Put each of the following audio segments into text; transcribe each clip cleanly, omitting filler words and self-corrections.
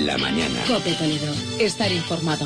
la mañana. COPE Toledo. Estar informado.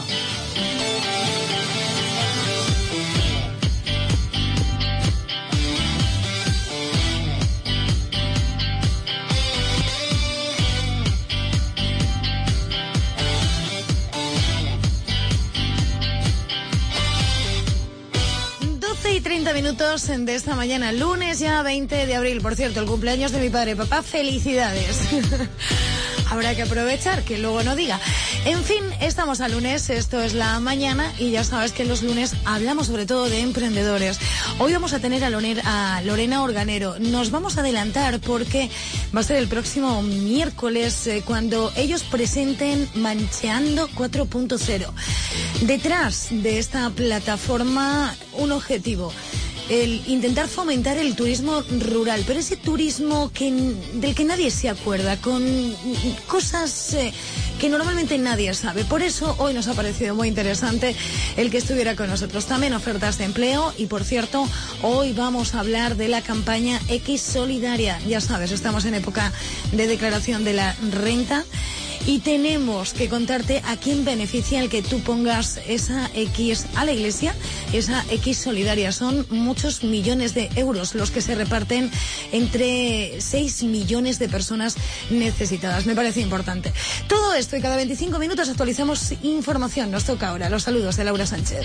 Y 30 minutos de esta mañana, lunes ya 20 de abril. Por cierto, el cumpleaños de mi padre. Papá, felicidades. Habrá que aprovechar, que luego no diga. En fin, estamos a lunes, esto es La Mañana, y ya sabes que los lunes hablamos sobre todo de emprendedores. Hoy vamos a tener a Lorena Organero. Nos vamos a adelantar porque va a ser el próximo miércoles cuando ellos presenten Mancheando 4.0. Detrás de esta plataforma, un objetivo: el intentar fomentar el turismo rural, pero ese turismo del que nadie se acuerda, con cosas que normalmente nadie sabe. Por eso hoy nos ha parecido muy interesante el que estuviera con nosotros. También ofertas de empleo y, por cierto, hoy vamos a hablar de la campaña X Solidaria. Ya sabes, estamos en época de declaración de la renta. Y tenemos que contarte a quién beneficia el que tú pongas esa X a la Iglesia, esa X solidaria. Son muchos millones de euros los que se reparten entre 6 millones de personas necesitadas. Me parece importante. Todo esto y cada 25 minutos actualizamos información. Nos toca ahora los saludos de Laura Sánchez.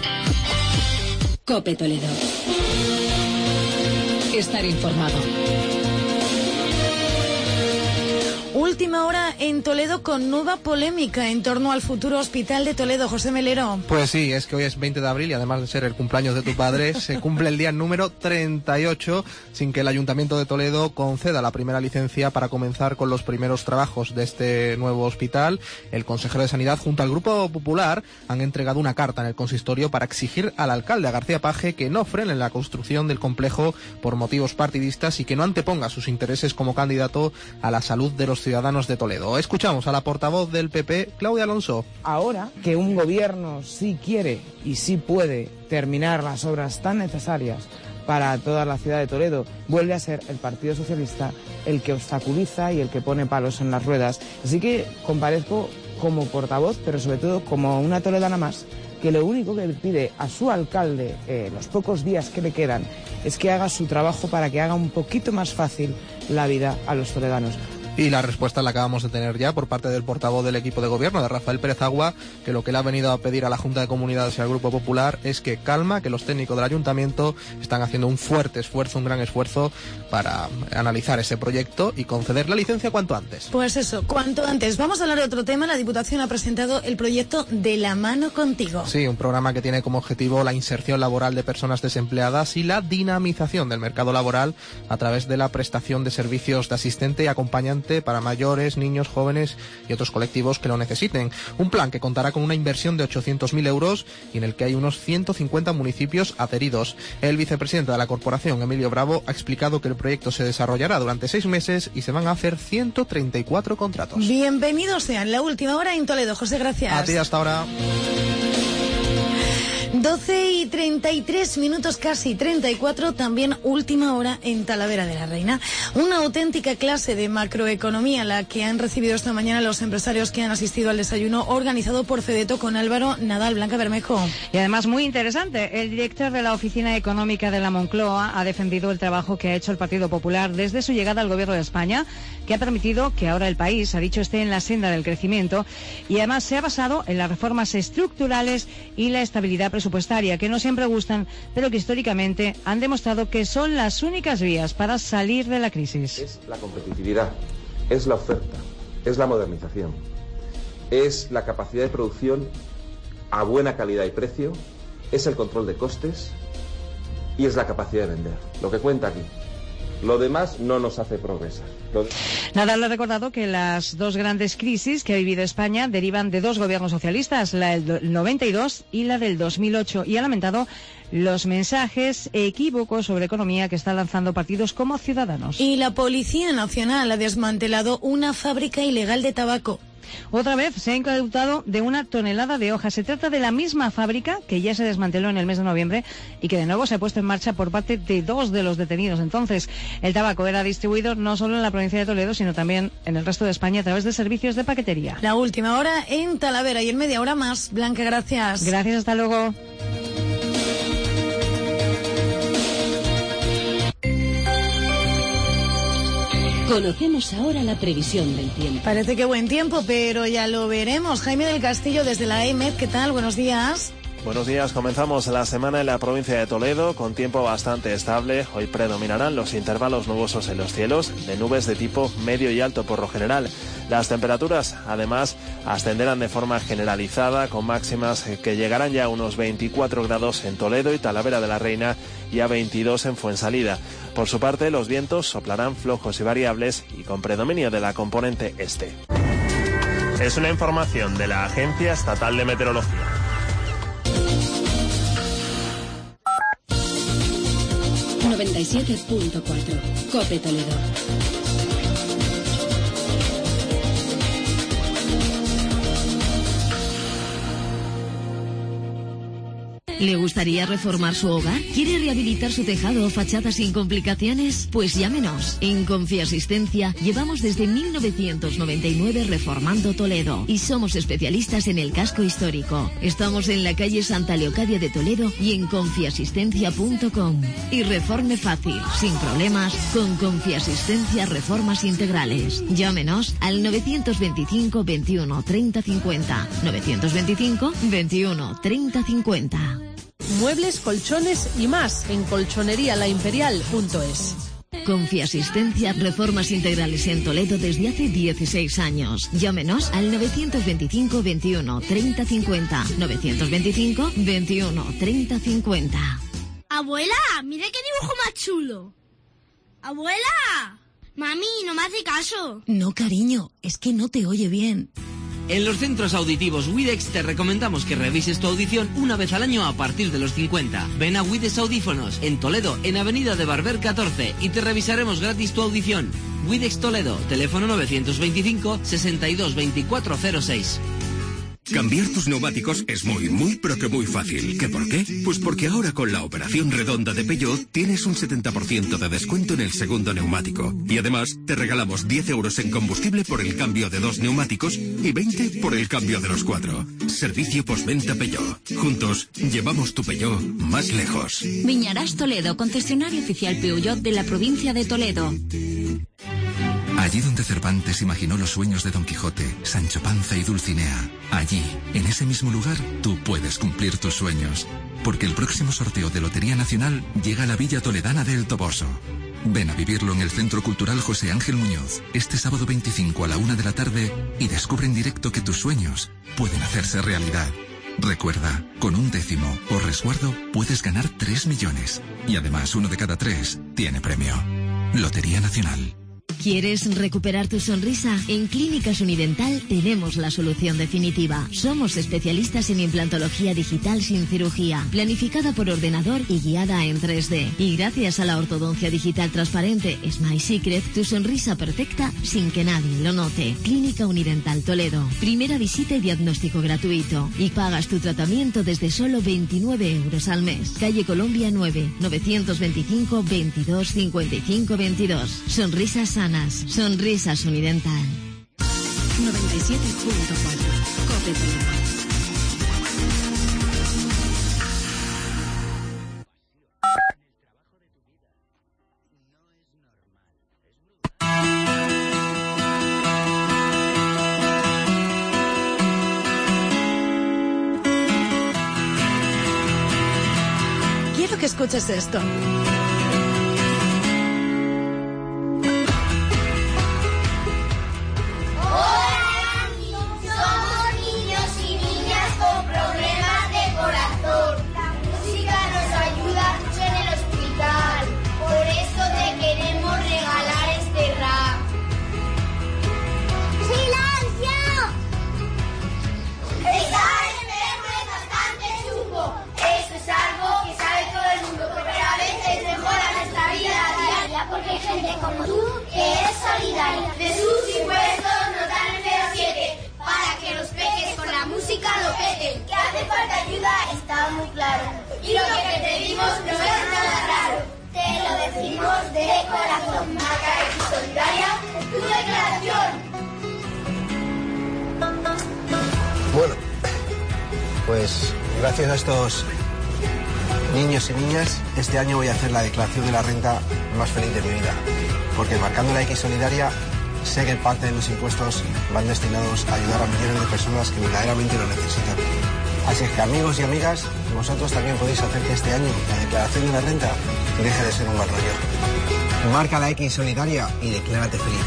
COPE Toledo. Estar informado. Última hora en Toledo con nueva polémica en torno al futuro hospital de Toledo. José Melero. Pues sí, es que hoy es 20 de abril y además de ser el cumpleaños de tu padre, se cumple el día número 38 sin que el Ayuntamiento de Toledo conceda la primera licencia para comenzar con los primeros trabajos de este nuevo hospital. El consejero de Sanidad junto al Grupo Popular han entregado una carta en el consistorio para exigir al alcalde, a García Page, que no frene la construcción del complejo por motivos partidistas y que no anteponga sus intereses como candidato a la salud de los ciudadanos de Toledo. Escuchamos a la portavoz del PP, Claudia Alonso. Ahora que un gobierno sí quiere y sí puede terminar las obras tan necesarias para toda la ciudad de Toledo, vuelve a ser el Partido Socialista el que obstaculiza y el que pone palos en las ruedas. Así que comparezco como portavoz, pero sobre todo como una toledana más, que lo único que le pide a su alcalde los pocos días que le quedan es que haga su trabajo para que haga un poquito más fácil la vida a los toledanos. Y la respuesta la acabamos de tener ya por parte del portavoz del equipo de gobierno, de Rafael Pérez Agua, que lo que le ha venido a pedir a la Junta de Comunidades y al Grupo Popular es que calma, que los técnicos del Ayuntamiento están haciendo un fuerte esfuerzo, un gran esfuerzo para analizar ese proyecto y conceder la licencia cuanto antes. Pues eso, cuanto antes. Vamos a hablar de otro tema. La Diputación ha presentado el proyecto De la mano contigo. Sí, un programa que tiene como objetivo la inserción laboral de personas desempleadas y la dinamización del mercado laboral a través de la prestación de servicios de asistente y acompañante para mayores, niños, jóvenes y otros colectivos que lo necesiten. Un plan que contará con una inversión de 800.000 euros y en el que hay unos 150 municipios adheridos. El vicepresidente de la corporación, Emilio Bravo, ha explicado que el proyecto se desarrollará durante 6 meses y se van a hacer 134 contratos. Bienvenidos sean. La última hora en Toledo. José, gracias. A ti, hasta ahora. 12 y 33 minutos, casi 34, también última hora en Talavera de la Reina. Una auténtica clase de macroeconomía la que han recibido esta mañana los empresarios que han asistido al desayuno organizado por Fedeto con Álvaro Nadal. Blanca Bermejo. Y además muy interesante, el director de la Oficina Económica de la Moncloa ha defendido el trabajo que ha hecho el Partido Popular desde su llegada al Gobierno de España, que ha permitido que ahora el país, ha dicho, esté en la senda del crecimiento y además se ha basado en las reformas estructurales y la estabilidad presupuestaria, que no siempre gustan, pero que históricamente han demostrado que son las únicas vías para salir de la crisis. Es la competitividad, es la oferta, es la modernización, es la capacidad de producción a buena calidad y precio, es el control de costes y es la capacidad de vender. Lo que cuenta aquí. Lo demás no nos hace progresar. Nadal ha recordado que las dos grandes crisis que ha vivido España derivan de dos gobiernos socialistas, la del 92 y la del 2008, y ha lamentado los mensajes equívocos sobre economía que están lanzando partidos como Ciudadanos. Y la Policía Nacional ha desmantelado una fábrica ilegal de tabaco. Otra vez se ha incautado de 1 tonelada de hojas. Se trata de la misma fábrica que ya se desmanteló en el mes de noviembre y que de nuevo se ha puesto en marcha por parte de 2 de los detenidos. Entonces, el tabaco era distribuido no solo en la provincia de Toledo, sino también en el resto de España a través de servicios de paquetería. La última hora en Talavera y en media hora más. Blanca, gracias. Gracias, hasta luego. Conocemos ahora la previsión del tiempo. Parece que buen tiempo, pero ya lo veremos. Jaime del Castillo desde la EMED, ¿qué tal? Buenos días. Buenos días, comenzamos la semana en la provincia de Toledo con tiempo bastante estable. Hoy predominarán los intervalos nubosos en los cielos, de nubes de tipo medio y alto por lo general. Las temperaturas, además, ascenderán de forma generalizada, con máximas que llegarán ya a unos 24 grados en Toledo y Talavera de la Reina y a 22 en Fuensalida. Por su parte, los vientos soplarán flojos y variables y con predominio de la componente este. Es una información de la Agencia Estatal de Meteorología. ...97.4... COPE Toledo. ¿Le gustaría reformar su hogar? ¿Quiere rehabilitar su tejado o fachada sin complicaciones? Pues llámenos. En Confiasistencia llevamos desde 1999 reformando Toledo y somos especialistas en el casco histórico. Estamos en la calle Santa Leocadia de Toledo y en confiasistencia.com. Y reforme fácil, sin problemas, con Confiasistencia Reformas Integrales. Llámenos al 925 21 30 50. 925 21 30 50. Muebles, colchones y más en colchoneríalaimperial.es. Confiasistencia Reformas Integrales en Toledo desde hace 16 años. Llámenos al 925 21 30 50. 925 21 30 50. Abuela, mira qué dibujo más chulo. Abuela, mami, no me hace caso. No, cariño, es que no te oye bien. En los centros auditivos Widex te recomendamos que revises tu audición una vez al año a partir de los 50. Ven a Widex Audífonos, en Toledo, en Avenida de Barber 14, y te revisaremos gratis tu audición. Widex Toledo, teléfono 925 62 2406. Cambiar tus neumáticos es muy, pero que muy fácil. ¿Qué por qué? Pues porque ahora con la operación redonda de Peugeot tienes un 70% de descuento en el segundo neumático. Y además te regalamos 10 euros en combustible por el cambio de 2 neumáticos y 20 por el cambio de los 4. Servicio postventa Peugeot. Juntos llevamos tu Peugeot más lejos. Viñarás Toledo, concesionario oficial Peugeot de la provincia de Toledo. Allí donde Cervantes imaginó los sueños de Don Quijote, Sancho Panza y Dulcinea, allí, en ese mismo lugar, tú puedes cumplir tus sueños. Porque el próximo sorteo de Lotería Nacional llega a la Villa Toledana de El Toboso. Ven a vivirlo en el Centro Cultural José Ángel Muñoz, este sábado 25 a la 1 de la tarde y descubre en directo que tus sueños pueden hacerse realidad. Recuerda, con un décimo o resguardo puedes ganar 3 millones. Y además 1 de cada 3 tiene premio. Lotería Nacional. ¿Quieres recuperar tu sonrisa? En Clínicas Unidental tenemos la solución definitiva. Somos especialistas en implantología digital sin cirugía, planificada por ordenador y guiada en 3D. Y gracias a la ortodoncia digital transparente Smile Secret, tu sonrisa perfecta sin que nadie lo note. Clínica Unidental Toledo. Primera visita y diagnóstico gratuito. Y pagas tu tratamiento desde solo 29 euros al mes. Calle Colombia 9, 925 22 55 22. Sonrisas sanas. Sonrisas Unidental. 97.4 COPE Toledo. Quiero que escuches esto. Eso es algo que sabe todo el mundo, pero a veces es mejor Y lo que te pedimos no es nada raro. Te lo decimos de corazón. Marca X Solidaria, tu declaración. Bueno, pues gracias a estos niños y niñas, este año voy a hacer la declaración de la renta más feliz de mi vida. Porque marcando la X Solidaria, sé que parte de los impuestos van destinados a ayudar a millones de personas que verdaderamente lo necesitan. Así es que, amigos y amigas, vosotros también podéis hacer que este año la declaración de la renta deje de ser un mal rollo. Marca la X Solidaria y declárate feliz.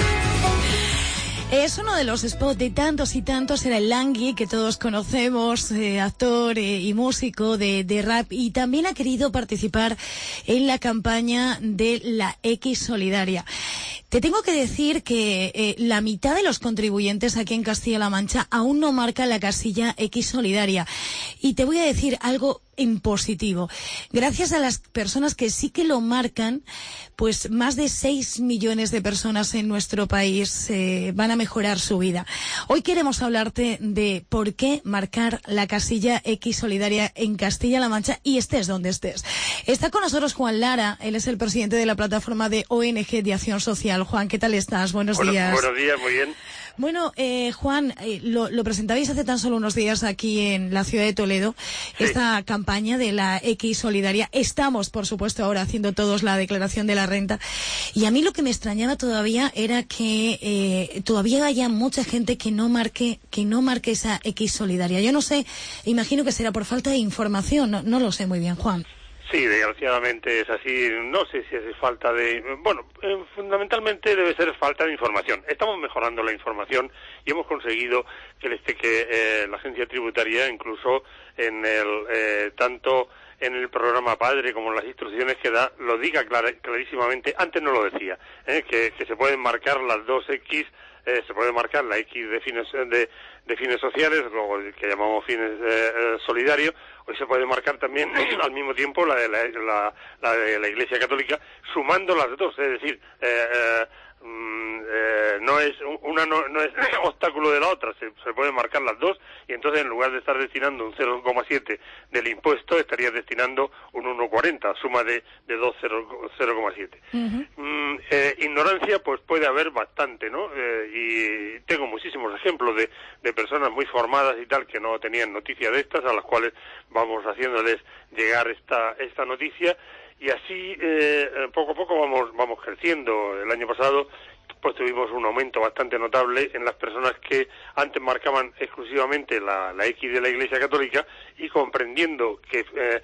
Es uno de los spots de tantos y tantos, era el Langui, que todos conocemos, actor y músico de rap, y también ha querido participar en la campaña de la X Solidaria. Te tengo que decir que la mitad de los contribuyentes aquí en Castilla-La Mancha aún no marca la casilla X Solidaria. Y te voy a decir algo en positivo. Gracias a las personas que sí que lo marcan, pues más de 6 millones de personas en nuestro país van a mejorar su vida. Hoy queremos hablarte de por qué marcar la casilla X Solidaria en Castilla-La Mancha y estés donde estés. Está con nosotros Juan Lara, él es el presidente de la plataforma de ONG de Acción Social. Juan, ¿qué tal estás? Buenos días. Buenos días, muy bien. Bueno, Juan, lo presentabais hace tan solo unos días aquí en la ciudad de Toledo, sí. Esta campaña de la X Solidaria. Estamos, por supuesto, ahora haciendo todos la declaración de la renta. Y a mí lo que me extrañaba todavía era que todavía haya mucha gente que no marque esa X Solidaria. Yo no sé, imagino que será por falta de información, no lo sé muy bien, Juan. Sí, desgraciadamente es así. No sé si es falta de... Bueno, fundamentalmente debe ser falta de información. Estamos mejorando la información y hemos conseguido que la agencia tributaria, incluso en tanto en el programa Padre como en las instrucciones que da, lo diga clarísimamente. Antes no lo decía, que se pueden marcar las dos X. Se puede marcar la X de fines sociales, luego que llamamos fines solidarios. Hoy se puede marcar también al mismo tiempo la de la Iglesia Católica, sumando las dos, es decir, no es obstáculo de la otra, se pueden marcar las dos, y entonces en lugar de estar destinando un 0,7 del impuesto, estarías destinando un 1,40, suma de 0,7. Uh-huh. Ignorancia pues puede haber bastante, ¿no? Y tengo muchísimos ejemplos de personas muy formadas y tal que no tenían noticia de estas, a las cuales vamos haciéndoles llegar esta noticia. Y así, poco a poco vamos creciendo. El año pasado, pues tuvimos un aumento bastante notable en las personas que antes marcaban exclusivamente la X de la Iglesia Católica, y comprendiendo que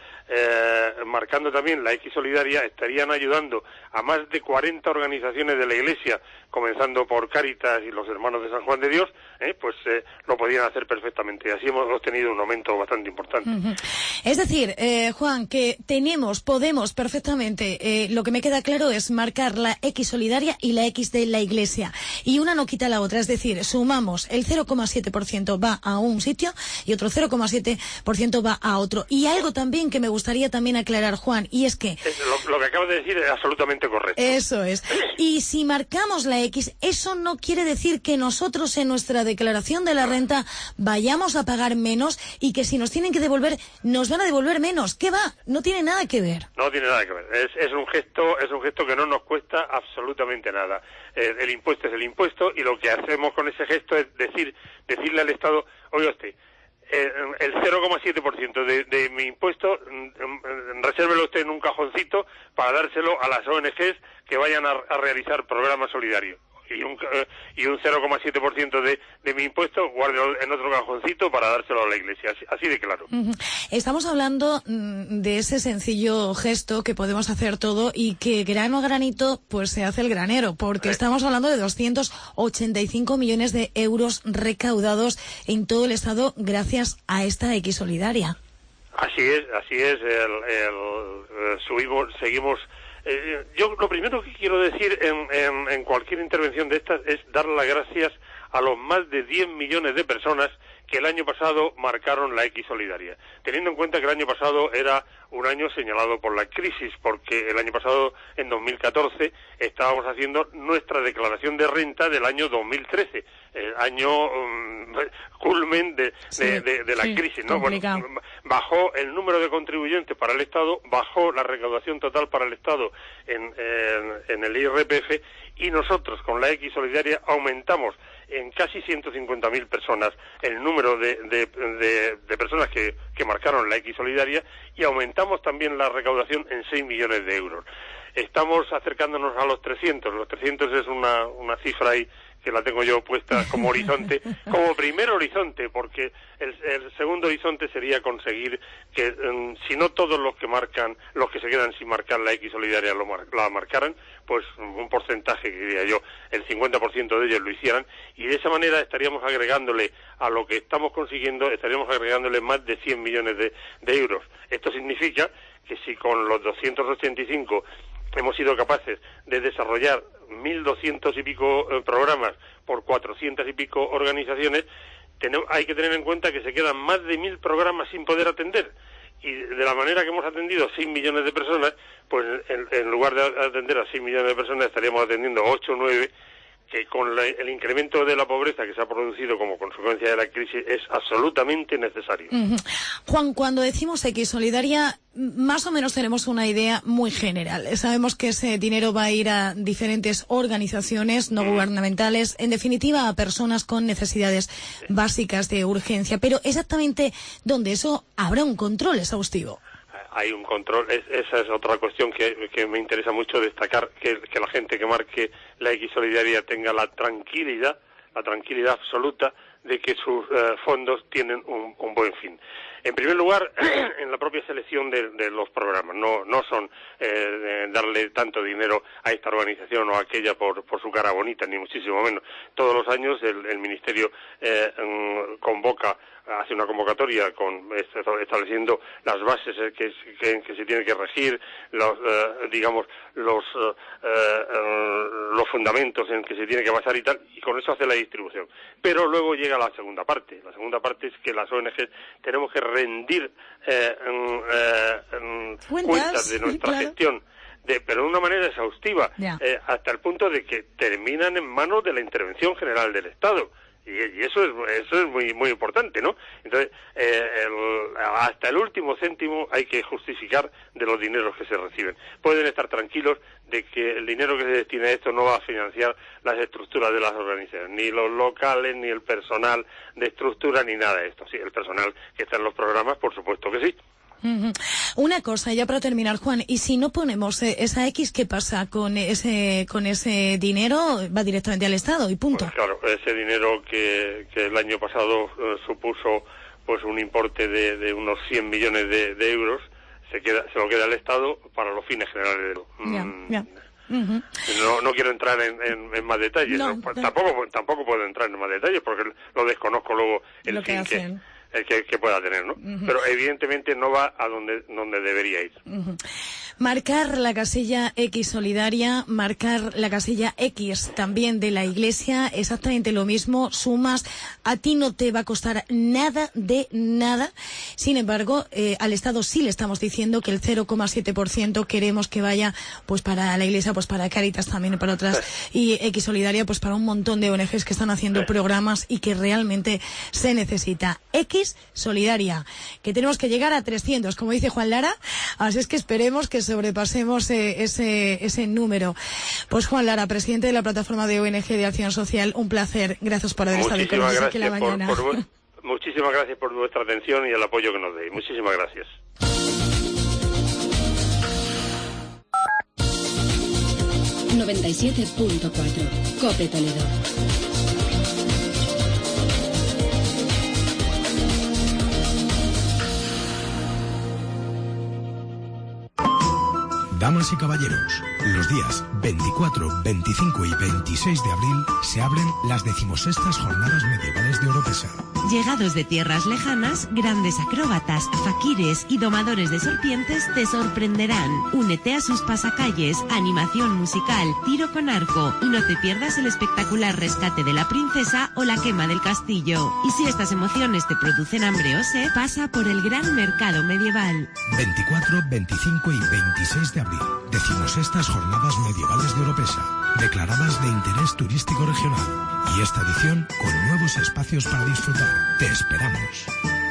marcando también la X Solidaria estarían ayudando a más de 40 organizaciones de la Iglesia, comenzando por Cáritas y los Hermanos de San Juan de Dios, pues lo podían hacer perfectamente. Y así hemos tenido un aumento bastante importante. Uh-huh. Es decir, Juan, que podemos perfectamente, lo que me queda claro es marcar la X Solidaria y la X de la Iglesia, y una no quita la otra, es decir, sumamos el 0,7% va a un sitio y otro 0,7% va a otro. Y algo también que me gustaría también aclarar, Juan, y es que... Lo que acabas de decir es absolutamente correcto. Eso es. Y si marcamos la X, eso no quiere decir que nosotros en nuestra declaración de la renta vayamos a pagar menos, y que si nos tienen que devolver, nos van a devolver menos. ¿Qué va? No tiene nada que ver. No tiene nada que ver. Es un gesto que no nos cuesta absolutamente nada. El impuesto es el impuesto, y lo que hacemos con ese gesto es decirle al Estado: oiga usted, el 0,7% de mi impuesto, resérvelo usted en un cajoncito para dárselo a las ONGs que vayan a realizar programas solidarios. Y un 0,7% de mi impuesto guárdelo en otro cajoncito para dárselo a la Iglesia, así de claro. Uh-huh. Estamos hablando de ese sencillo gesto que podemos hacer todo, y que grano a granito pues se hace el granero, porque estamos hablando de 285 millones de euros recaudados en todo el Estado gracias a esta X Solidaria. Así es, seguimos. Yo lo primero que quiero decir en cualquier intervención de estas es dar las gracias a los más de 10 millones de personas que el año pasado marcaron la X Solidaria, teniendo en cuenta que el año pasado era un año señalado por la crisis, porque el año pasado, en 2014, estábamos haciendo nuestra declaración de renta del año 2013, el año culmen de la crisis, ¿no? Complicado. Bueno, bajó el número de contribuyentes para el Estado, bajó la recaudación total para el Estado en el IRPF, y nosotros con la X Solidaria aumentamos en casi 150.000 personas el número de personas que marcaron la X Solidaria, y aumentamos también la recaudación en 6 millones de euros. Estamos acercándonos a los 300. Los 300 es una cifra ahí que la tengo yo puesta como horizonte, como primer horizonte, porque el segundo horizonte sería conseguir que, si no todos los que se quedan sin marcar la X Solidaria la marcaran, pues un porcentaje, que diría yo, el 50% de ellos lo hicieran, y de esa manera estaríamos agregándole a lo que estamos consiguiendo, estaríamos agregándole más de 100 millones de euros. Esto significa que si con los 285 hemos sido capaces de desarrollar 1.200 y pico programas por 400 y pico organizaciones, hay que tener en cuenta que se quedan más de 1.000 programas sin poder atender. Y de la manera que hemos atendido 6 millones de personas, pues en lugar de atender a 6 millones de personas estaríamos atendiendo 8 o 9, que con el incremento de la pobreza que se ha producido como consecuencia de la crisis es absolutamente necesario. Juan, cuando decimos X Solidaria, más o menos tenemos una idea muy general. Sabemos que ese dinero va a ir a diferentes organizaciones no gubernamentales, en definitiva a personas con necesidades básicas de urgencia. Pero exactamente dónde, eso habrá un control exhaustivo. Hay un control, esa es otra cuestión que me interesa mucho destacar, que la gente que marque la X Solidaria tenga la tranquilidad absoluta de que sus fondos tienen un buen fin. En primer lugar, en la propia selección de los programas, no son darle tanto dinero a esta organización o a aquella por su cara bonita, ni muchísimo menos. Todos los años el Ministerio hace una convocatoria estableciendo las bases que se tiene que regir, los fundamentos en que se tiene que basar y tal, y con eso hace la distribución. Pero luego llega la segunda parte. La segunda parte es que las ONGs tenemos que rendir cuentas de nuestra gestión, pero de una manera exhaustiva, hasta el punto de que terminan en manos de la intervención general del Estado. Y eso es muy muy importante, ¿no? Entonces, hasta el último céntimo hay que justificar de los dineros que se reciben. Pueden estar tranquilos de que el dinero que se destina a esto no va a financiar las estructuras de las organizaciones, ni los locales, ni el personal de estructura, ni nada de esto. Sí, el personal que está en los programas, por supuesto que sí. Una cosa, ya para terminar, Juan, y si no ponemos esa X, ¿qué pasa con ese dinero? Va directamente al Estado y punto. Pues claro, ese dinero que el año pasado supuso pues un importe de unos 100 millones de euros, se lo queda al Estado para los fines generales. No quiero entrar en más detalles, ¿no? Tampoco puedo entrar en más detalles porque lo desconozco luego el fin que pueda tener, ¿no? Pero evidentemente no va a donde debería ir. Marcar la casilla X Solidaria, marcar la casilla X también de la Iglesia, exactamente lo mismo, sumas, a ti no te va a costar nada de nada. Sin embargo, al Estado sí le estamos diciendo que el 0,7% queremos que vaya pues para la Iglesia, pues para Cáritas también y para otras, y X Solidaria pues para un montón de ONGs que están haciendo programas y que realmente se necesita. X Solidaria, que tenemos que llegar a 300, como dice Juan Lara, así es que esperemos que sobrepasemos ese número. Pues Juan Lara, presidente de la plataforma de ONG de Acción Social, un placer. Gracias por haber estado con nosotros aquí en la mañana. Muchísimas gracias por vuestra atención y el apoyo que nos deis. Muchísimas gracias. ...97.4 COPE Toledo. Damas y caballeros, los días 24, 25 y 26 de abril se abren las 16ª Jornadas Medievales de Oropesa. Llegados de tierras lejanas, grandes acróbatas, faquires y domadores de serpientes te sorprenderán. Únete a sus pasacalles, animación musical, tiro con arco y no te pierdas el espectacular rescate de la princesa o la quema del castillo. Y si estas emociones te producen hambre o sed, pasa por el gran mercado medieval. 24, 25 y 26 de abril, 16ª Jornadas Medievales de Oropesa, declaradas de interés turístico regional. Y esta edición con nuevos espacios para disfrutar. Te esperamos.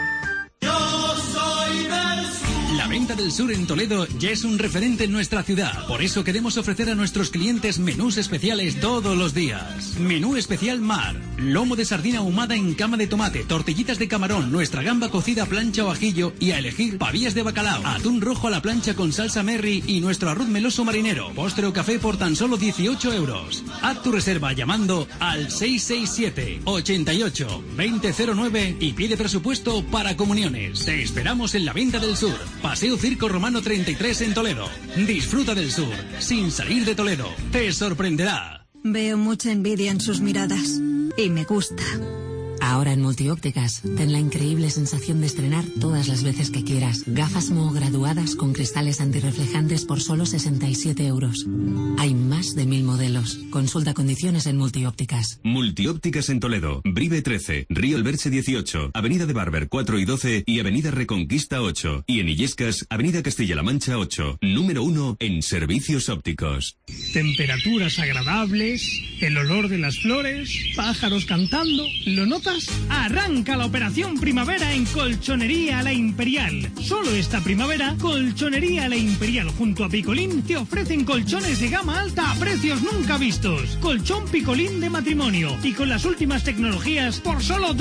La Venta del Sur en Toledo ya es un referente en nuestra ciudad. Por eso queremos ofrecer a nuestros clientes menús especiales todos los días. Menú especial mar, lomo de sardina ahumada en cama de tomate, tortillitas de camarón, nuestra gamba cocida a plancha o ajillo y a elegir pavillas de bacalao, atún rojo a la plancha con salsa Merry y nuestro arroz meloso marinero, postre o café por tan solo 18 euros. Haz tu reserva llamando al 667 88 2009 y pide presupuesto para comuniones. Te esperamos en la Venta del Sur, Paseo Circo Romano 33 en Toledo. Disfruta del sur, sin salir de Toledo. Te sorprenderá. Veo mucha envidia en sus miradas. Y me gusta. Ahora en Multiópticas, ten la increíble sensación de estrenar todas las veces que quieras. Gafas Mo graduadas con cristales antirreflejantes por solo 67 euros. Hay más de 1000 modelos. Consulta condiciones en Multiópticas. Multiópticas en Toledo, Brive 13, Río Elverse 18, Avenida de Barber 4 y 12 y Avenida Reconquista 8. Y en Illescas, Avenida Castilla-La Mancha 8. Número 1 en servicios ópticos. Temperaturas agradables, el olor de las flores, pájaros cantando. ¿Lo notas? Arranca la operación primavera en Colchonería La Imperial. Solo esta primavera, Colchonería La Imperial junto a Picolín te ofrecen colchones de gama alta a precios nunca vistos. Colchón Picolín de matrimonio y con las últimas tecnologías por solo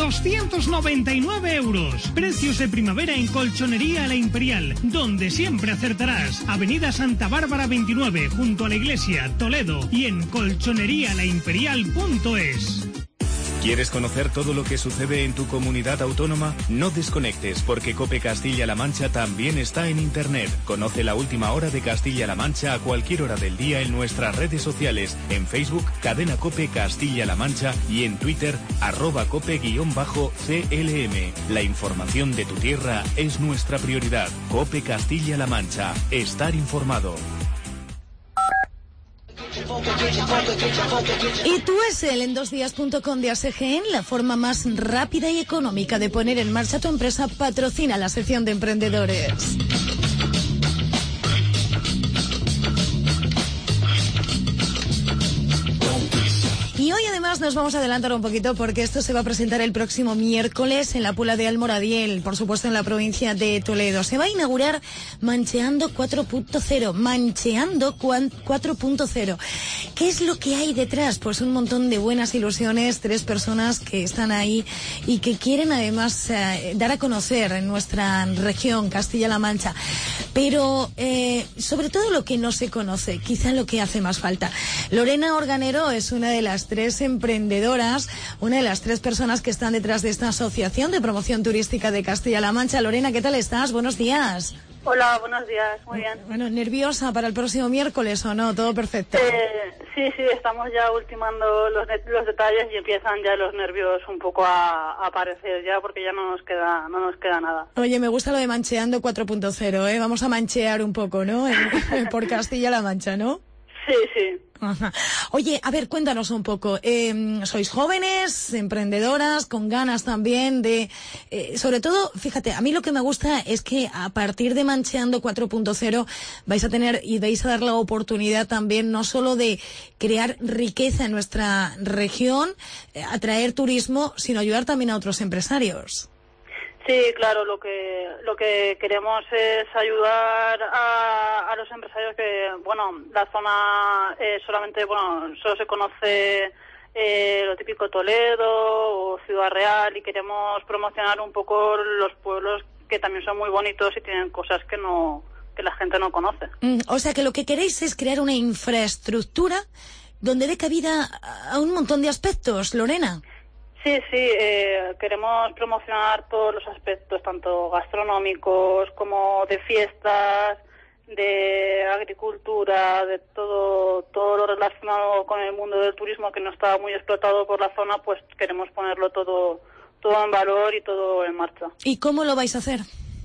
299 euros. Precios de primavera en Colchonería La Imperial, donde siempre acertarás. Avenida Santa Bárbara 29 junto a la iglesia, Toledo, y en colchonerialaimperial.es. ¿Quieres conocer todo lo que sucede en tu comunidad autónoma? No desconectes, porque COPE Castilla-La Mancha también está en Internet. Conoce la última hora de Castilla-La Mancha a cualquier hora del día en nuestras redes sociales, en Facebook, Cadena COPE Castilla-La Mancha y en Twitter, @COPE_CLM. La información de tu tierra es nuestra prioridad. COPE Castilla-La Mancha. Estar informado. Y tú es el en 2días.com de ASEGEN, la forma más rápida y económica de poner en marcha tu empresa, patrocina la sección de emprendedores. Y hoy además nos vamos a adelantar un poquito porque esto se va a presentar el próximo miércoles en la Puebla de Almoradiel, por supuesto en la provincia de Toledo. Se va a inaugurar Mancheando 4.0, Mancheando 4.0. ¿Qué es lo que hay detrás? Pues un montón de buenas ilusiones, 3 personas que están ahí y que quieren además dar a conocer en nuestra región, Castilla-La Mancha. Pero sobre todo lo que no se conoce, quizá lo que hace más falta. Lorena Organero es una de las 3 emprendedoras, una de las 3 personas que están detrás de esta asociación de promoción turística de Castilla-La Mancha. Lorena, ¿qué tal estás? Buenos días. Hola, buenos días, muy bien. Bueno, ¿nerviosa para el próximo miércoles o no? ¿Todo perfecto? Sí, estamos ya ultimando los detalles y empiezan ya los nervios un poco a aparecer ya porque ya no nos queda nada. Oye, me gusta lo de Mancheando 4.0, ¿eh? Vamos a manchear un poco, ¿no? Por Castilla-La Mancha, ¿no? Sí. Ajá. Oye, a ver, cuéntanos un poco. Sois jóvenes, emprendedoras, con ganas también de... sobre todo, fíjate, a mí lo que me gusta es que a partir de Mancheando 4.0 vais a tener y vais a dar la oportunidad también no solo de crear riqueza en nuestra región, atraer turismo, sino ayudar también a otros empresarios. Sí, claro, lo que queremos es ayudar a los empresarios que, la zona solamente, solo se conoce lo típico Toledo o Ciudad Real y queremos promocionar un poco los pueblos que también son muy bonitos y tienen cosas que la gente no conoce. O sea que lo que queréis es crear una infraestructura donde dé cabida a un montón de aspectos, Lorena. Sí, queremos promocionar todos los aspectos, tanto gastronómicos como de fiestas, de agricultura, de todo lo relacionado con el mundo del turismo que no está muy explotado por la zona, pues queremos ponerlo todo en valor y todo en marcha. ¿Y cómo lo vais a hacer?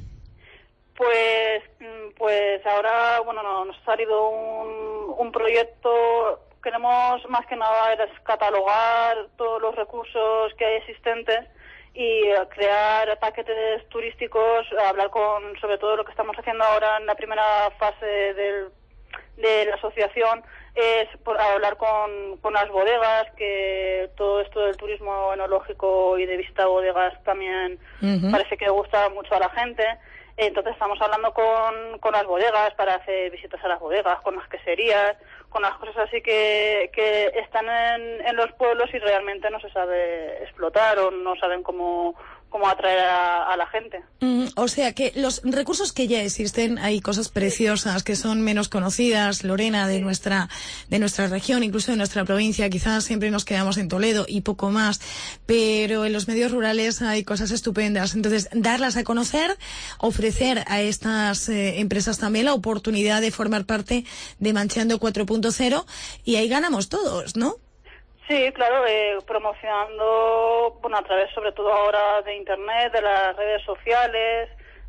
Pues ahora, nos ha salido un proyecto. Queremos más que nada es catalogar todos los recursos que hay existentes y crear paquetes turísticos, hablar sobre todo lo que estamos haciendo ahora en la primera fase de la asociación es hablar con las bodegas, que todo esto del turismo enológico y de visita a bodegas también parece que gusta mucho a la gente. Entonces estamos hablando con las bodegas para hacer visitas a las bodegas, con las queserías, con las cosas así que están en los pueblos y realmente no se sabe explotar o no saben cómo atraer a la gente. O sea que los recursos que ya existen, hay cosas preciosas que son menos conocidas, Lorena, de nuestra región, incluso de nuestra provincia. Quizás siempre nos quedamos en Toledo y poco más, pero en los medios rurales hay cosas estupendas. Entonces, darlas a conocer, ofrecer a estas empresas también la oportunidad de formar parte de Mancheando 4.0 y ahí ganamos todos, ¿no? Sí, claro, promocionando, bueno, a través sobre todo ahora de Internet, de las redes sociales,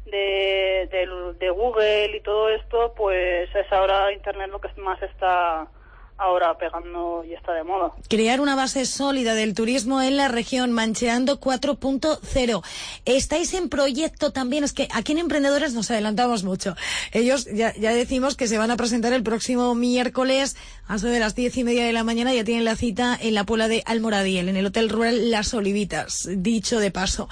de Google y todo esto, pues es ahora Internet lo que más está ahora pegando y está de moda. Crear una base sólida del turismo en la región, Mancheando 4.0. Estáis en proyecto también, es que aquí en Emprendedores nos adelantamos mucho. Ellos ya decimos que se van a presentar el próximo miércoles a eso de las 10:30 de la mañana, ya tienen la cita en la Puebla de Almoradiel, en el Hotel Rural Las Olivitas, dicho de paso.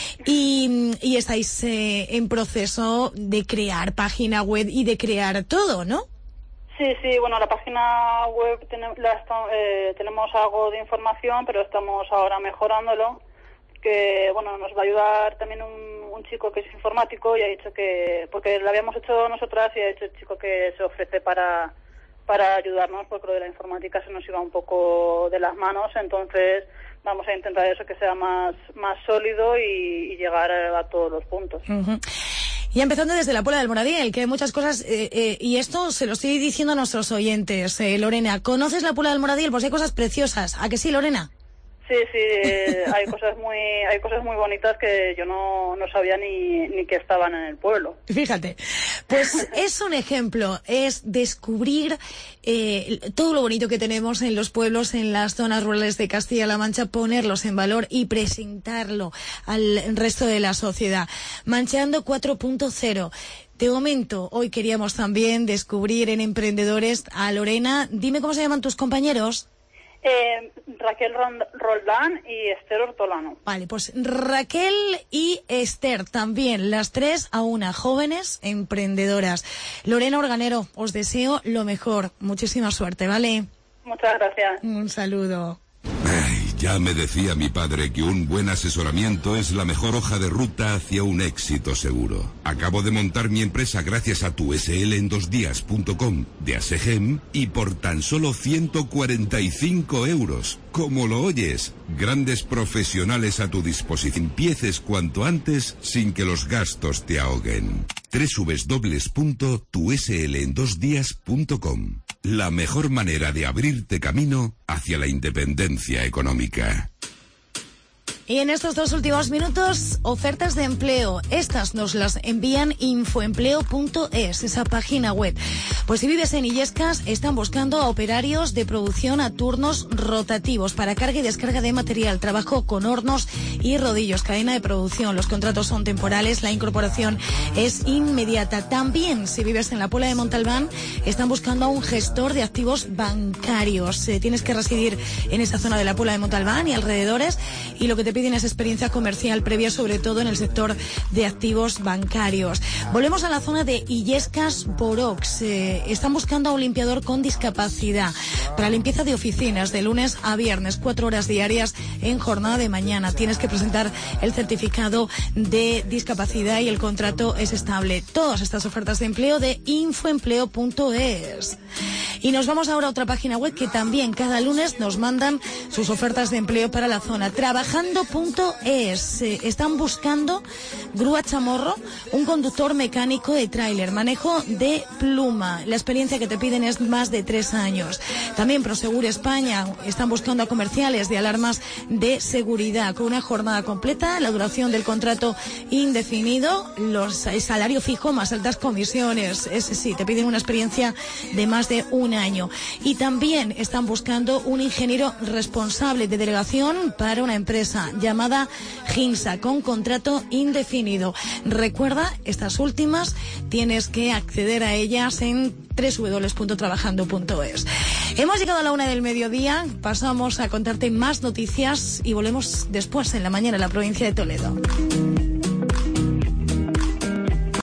Y estáis en proceso de crear página web y de crear todo, ¿no? Sí, bueno, la página web tenemos algo de información, pero estamos ahora mejorándolo, que bueno, nos va a ayudar también un chico que es informático y ha dicho que, porque lo habíamos hecho nosotras y ha dicho el chico que se ofrece para ayudarnos, porque lo de la informática se nos iba un poco de las manos, entonces vamos a intentar eso, que sea más sólido y llegar a todos los puntos. Y empezando desde la Puebla de Almoradiel, que hay muchas cosas, y esto se lo estoy diciendo a nuestros oyentes. Lorena, ¿conoces la Puebla de Almoradiel? Pues hay cosas preciosas. ¿A que sí, Lorena? Sí, hay cosas muy bonitas que yo no sabía ni que estaban en el pueblo. Fíjate, pues es un ejemplo, es descubrir todo lo bonito que tenemos en los pueblos, en las zonas rurales de Castilla-La Mancha, ponerlos en valor y presentarlo al resto de la sociedad. Mancheando 4.0. De momento, hoy queríamos también descubrir en Emprendedores a Lorena. Dime cómo se llaman tus compañeros. Raquel Roldán y Esther Hortolano. Vale, pues Raquel y Esther también, las tres a una, jóvenes emprendedoras. Lorena Organero, os deseo lo mejor. Muchísima suerte, ¿vale? Muchas gracias. Un saludo. Ya me decía mi padre que un buen asesoramiento es la mejor hoja de ruta hacia un éxito seguro. Acabo de montar mi empresa gracias a tuSL-en2días.com de ASEGEM y por tan solo 145 euros. Como lo oyes, grandes profesionales a tu disposición. Empieces cuanto antes sin que los gastos te ahoguen. www.tuSL-en2días.com. La mejor manera de abrirte camino hacia la independencia económica. Y en estos 2 últimos minutos, ofertas de empleo. Estas nos las envían infoempleo.es, esa página web. Pues si vives en Illescas, están buscando a operarios de producción a turnos rotativos para carga y descarga de material, trabajo con hornos y rodillos, cadena de producción. Los contratos son temporales, la incorporación es inmediata. También, si vives en la Puebla de Montalbán, están buscando a un gestor de activos bancarios. Tienes que residir en esa zona de la Puebla de Montalbán y alrededores, y lo que te piden es experiencia comercial previa, sobre todo en el sector de activos bancarios. Volvemos a la zona de Illescas Borox. Están buscando a un limpiador con discapacidad para limpieza de oficinas de lunes a viernes, 4 horas diarias en jornada de mañana. Tienes que presentar el certificado de discapacidad y el contrato es estable. Todas estas ofertas de empleo de infoempleo.es. Y nos vamos ahora a otra página web que también cada lunes nos mandan sus ofertas de empleo para la zona. Trabajando.es. Están buscando grúa chamorro, un conductor mecánico de tráiler, manejo de pluma. La experiencia que te piden es más de 3 años. También Prosegur España están buscando a comerciales de alarmas de seguridad con una jornada completa, la duración del contrato indefinido, el salario fijo más altas comisiones. Ese sí, te piden una experiencia de más de 1 año. Y también están buscando un ingeniero responsable de delegación para una empresa llamada Ginsa con contrato indefinido. Recuerda, estas últimas tienes que acceder a ellas en www.trabajando.es. Hemos llegado a la 1 del mediodía, pasamos a contarte más noticias y volvemos después en la mañana en la provincia de Toledo.